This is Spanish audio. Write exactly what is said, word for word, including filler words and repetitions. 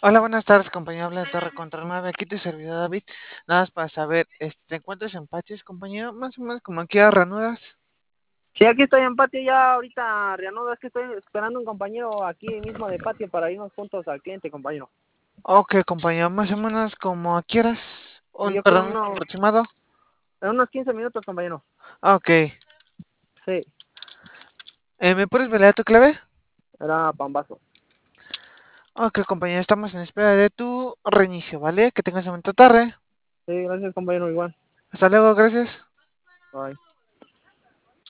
Hola, buenas tardes, compañero. Habla de Torre Control nueve. Aquí tu servidor David. Nada más para saber, este, ¿te encuentras en Paches, compañero? Más o menos como aquí a ranudas. Sí, aquí estoy en patio ya ahorita, reanudo, es que estoy esperando un compañero aquí mismo de patio para irnos juntos al cliente, compañero. Ok, compañero, más o menos como quieras. Sí, Un, yo creo perdón, un uno, aproximado. en unos quince minutos, compañero. Ok. Sí, Eh, ¿me puedes velar tu clave? era Pambazo. Ok, compañero, estamos en espera de tu reinicio, ¿vale? Que tengas un momento tarde. Sí, gracias, compañero, igual. Hasta luego, gracias. Bye.